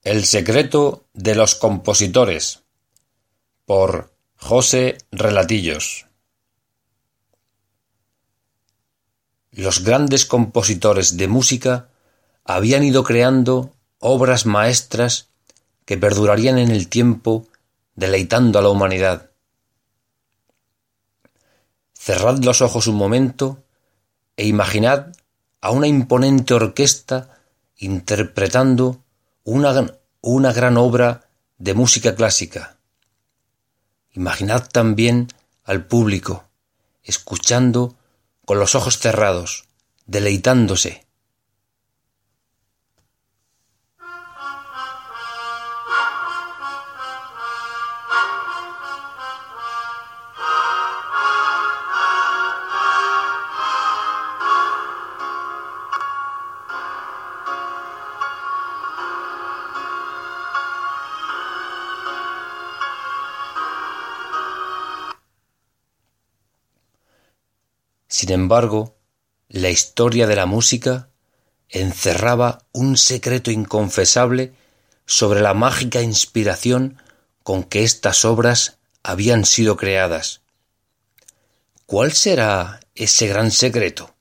El secreto de los compositores, por José Relatillos. Los grandes compositores de música habían ido creando obras maestras que perdurarían en el tiempo, deleitando a la humanidad. Cerrad los ojos un momento e imaginad a una imponente orquesta interpretando una gran obra de música clásica. Imaginad también al público, escuchando con los ojos cerrados, deleitándose. Sin embargo, la historia de la música encerraba un secreto inconfesable sobre la mágica inspiración con que estas obras habían sido creadas. ¿Cuál será ese gran secreto?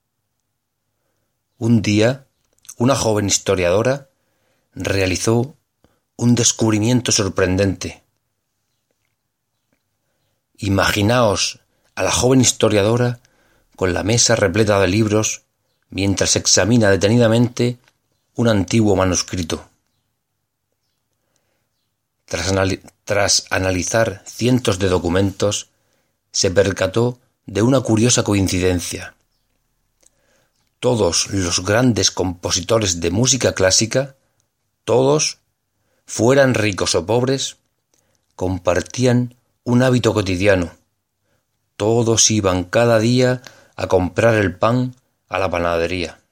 Un día, una joven historiadora realizó un descubrimiento sorprendente. Imaginaos a la joven historiadora con la mesa repleta de libros, mientras examina detenidamente un antiguo manuscrito. Tras analizar cientos de documentos, se percató de una curiosa coincidencia. Todos los grandes compositores de música clásica, todos, fueran ricos o pobres, compartían un hábito cotidiano. Todos iban cada día a comprar el pan a la panadería.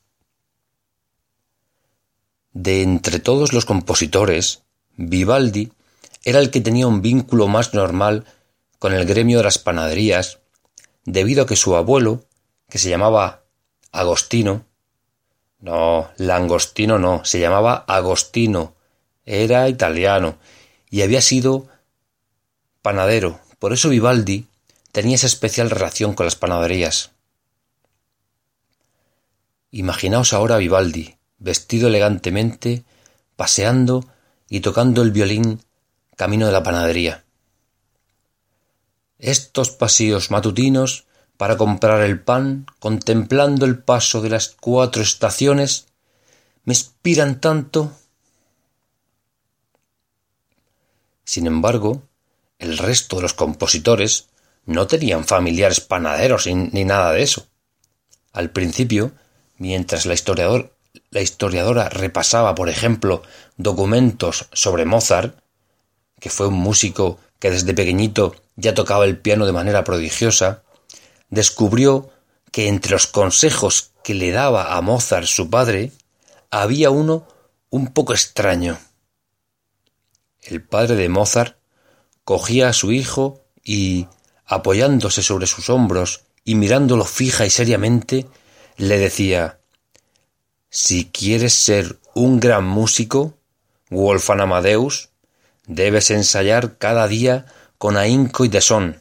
De entre todos los compositores, Vivaldi era el que tenía un vínculo más normal con el gremio de las panaderías, debido a que su abuelo, que se llamaba Agostino, Langostino no, se llamaba Agostino, era italiano y había sido panadero. Por eso Vivaldi tenía esa especial relación con las panaderías. Imaginaos ahora a Vivaldi, vestido elegantemente, paseando y tocando el violín camino de la panadería. Estos paseos matutinos para comprar el pan, contemplando el paso de las 4 estaciones, me inspiran tanto. Sin embargo, el resto de los compositores no tenían familiares panaderos ni nada de eso. Al principio, mientras la historiadora repasaba, por ejemplo, documentos sobre Mozart, que fue un músico que desde pequeñito ya tocaba el piano de manera prodigiosa, descubrió que entre los consejos que le daba a Mozart su padre, había uno un poco extraño. El padre de Mozart cogía a su hijo y, apoyándose sobre sus hombros y mirándolo fija y seriamente, le decía: «Si quieres ser un gran músico, Wolfgang Amadeus, debes ensayar cada día con ahínco y tesón.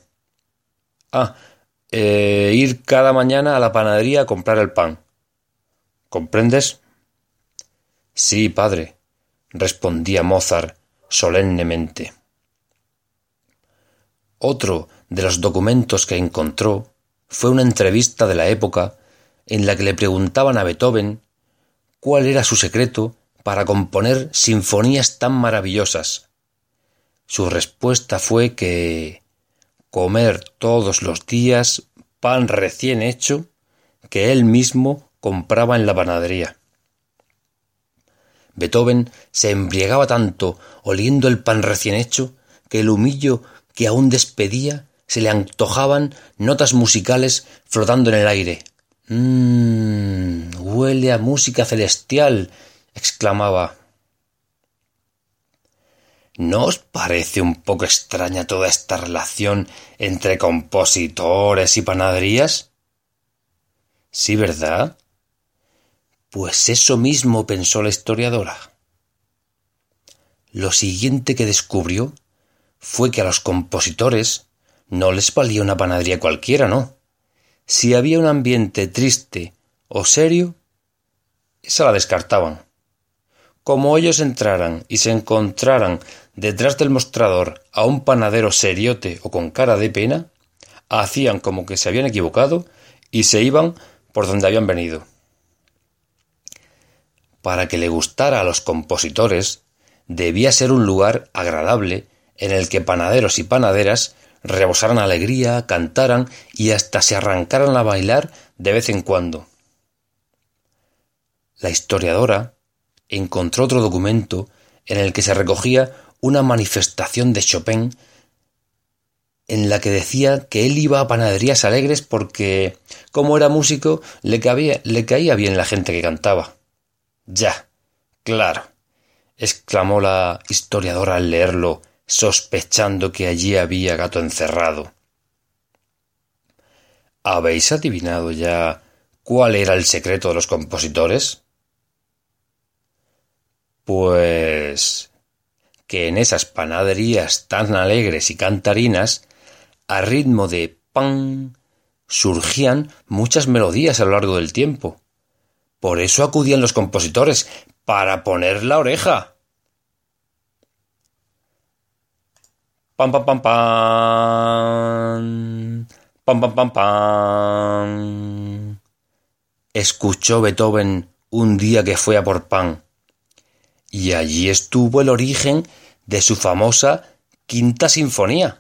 Ir cada mañana a la panadería a comprar el pan. ¿Comprendes?» «Sí, padre», respondía Mozart solemnemente. Otro de los documentos que encontró fue una entrevista de la época en la que le preguntaban a Beethoven cuál era su secreto para componer sinfonías tan maravillosas. Su respuesta fue que comer todos los días pan recién hecho que él mismo compraba en la panadería. Beethoven se embriagaba tanto oliendo el pan recién hecho que el humillo que aún despedía se le antojaban notas musicales flotando en el aire. Huele a música celestial», exclamaba. ¿No os parece un poco extraña toda esta relación entre compositores y panaderías? Sí, ¿verdad? Pues eso mismo pensó la historiadora. lo siguiente que descubrió fue que a los compositores no les valía una panadería cualquiera, ¿no? Si había un ambiente triste o serio, esa la descartaban. Como ellos entraran y se encontraran detrás del mostrador a un panadero seriote o con cara de pena, hacían como que se habían equivocado y se iban por donde habían venido. Para que le gustara a los compositores, debía ser un lugar agradable en el que panaderos y panaderas rebosaran alegría, cantaran y hasta se arrancaran a bailar de vez en cuando. La historiadora encontró otro documento en el que se recogía una manifestación de Chopin en la que decía que él iba a panaderías alegres porque, como era músico, le caía bien la gente que cantaba. Ya, claro, exclamó la historiadora al leerlo, sospechando que allí había gato encerrado. ¿Habéis adivinado ya cuál era el secreto de los compositores? Pues que en esas panaderías tan alegres y cantarinas, a ritmo de pan, surgían muchas melodías a lo largo del tiempo. Por eso acudían los compositores, para poner la oreja. Pam pam pam pam, pam pam pam pam. Escuchó Beethoven un día que fue a por pan, y allí estuvo el origen de su famosa Quinta Sinfonía.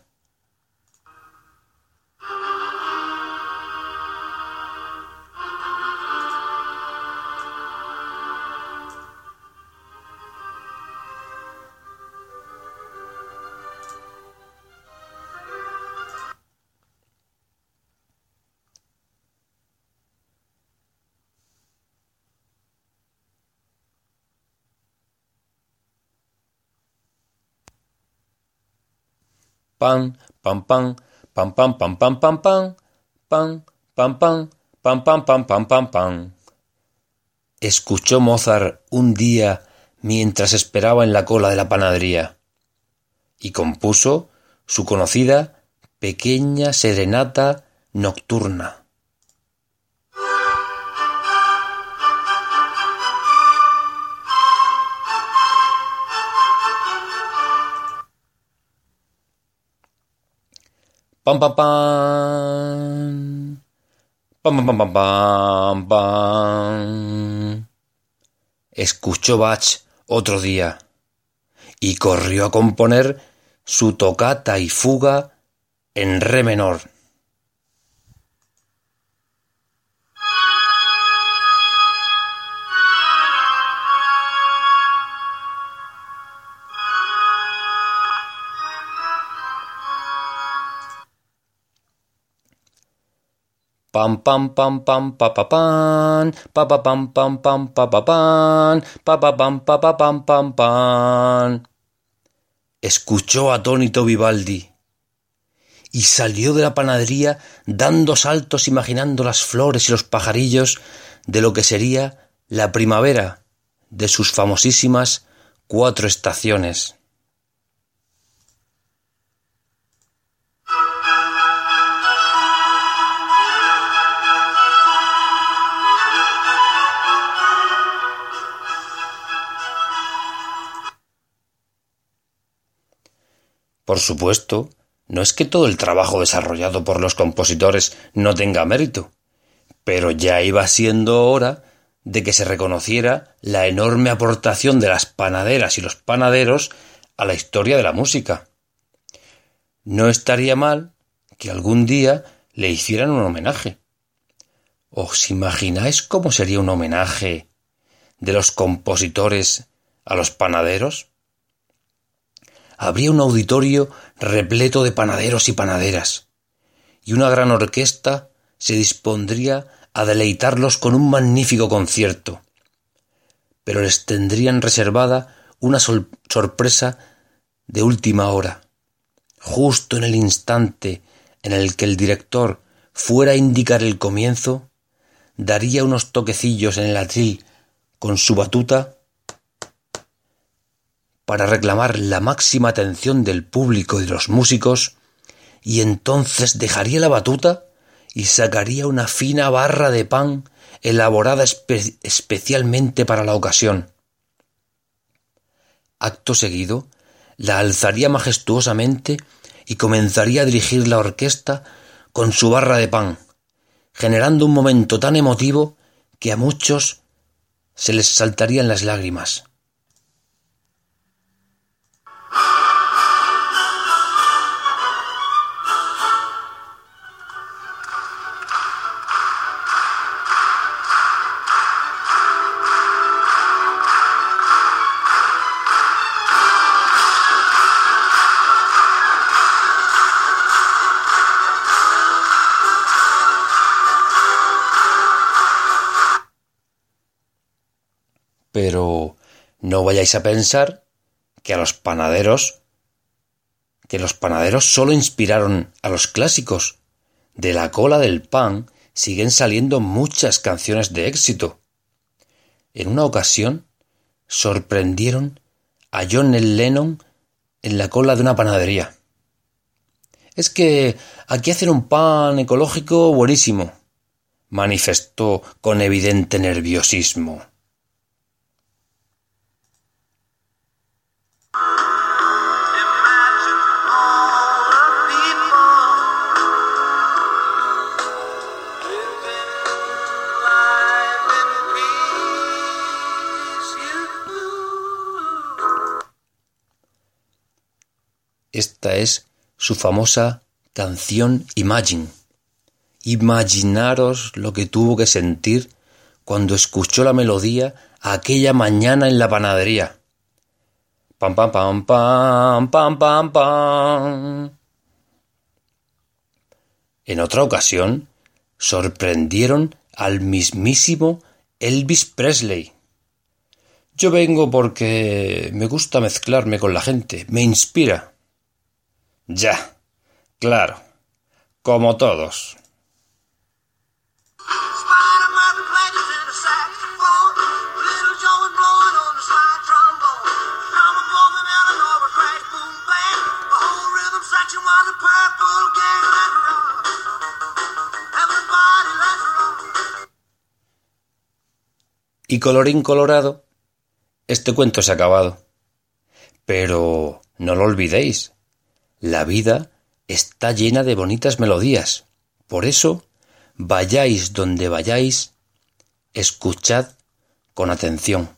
Pam, pam, pam, pam, pam, pam, pam, pam, pam, pam, pam, pam, pam, pam, pam, pam, pam, pam. Escuchó Mozart un día mientras esperaba en la cola de la panadería y compuso su conocida Pequeña Serenata Nocturna. Pam pam pam, pam pam pam pam pam. Escuchó Bach otro día y corrió a componer su tocata y fuga en re menor. Pam pam pam pam pa pa pam, pa pa pam pam pam pa pa pam, pa pa pam pa pa pam pam pam. Escuchó atónito Vivaldi y salió de la panadería dando saltos imaginando las flores y los pajarillos de lo que sería la primavera de sus famosísimas 4 estaciones. Por supuesto, no es que todo el trabajo desarrollado por los compositores no tenga mérito, pero ya iba siendo hora de que se reconociera la enorme aportación de las panaderas y los panaderos a la historia de la música. No estaría mal que algún día le hicieran un homenaje. ¿Os imagináis cómo sería un homenaje de los compositores a los panaderos? Habría un auditorio repleto de panaderos y panaderas, y una gran orquesta se dispondría a deleitarlos con un magnífico concierto, pero les tendrían reservada una sorpresa de última hora. Justo en el instante en el que el director fuera a indicar el comienzo, daría unos toquecillos en el atril con su batuta para reclamar la máxima atención del público y de los músicos, y entonces dejaría la batuta y sacaría una fina barra de pan elaborada especialmente para la ocasión. Acto seguido, la alzaría majestuosamente y comenzaría a dirigir la orquesta con su barra de pan, generando un momento tan emotivo que a muchos se les saltarían las lágrimas. Pero no vayáis a pensar que los panaderos solo inspiraron a los clásicos. De la cola del pan siguen saliendo muchas canciones de éxito. En una ocasión sorprendieron a John Lennon en la cola de una panadería. «Es que aquí hacen un pan ecológico buenísimo», manifestó con evidente nerviosismo. Esta es su famosa canción Imagine. Imaginaros lo que tuvo que sentir cuando escuchó la melodía aquella mañana en la panadería. Pam, pam, pam, pam, pam, pam, pam. En otra ocasión, sorprendieron al mismísimo Elvis Presley. «Yo vengo porque me gusta mezclarme con la gente, me inspira». «Ya, claro, como todos». Y colorín colorado, este cuento se ha acabado. Pero no lo olvidéis, la vida está llena de bonitas melodías. Por eso, vayáis donde vayáis, escuchad con atención.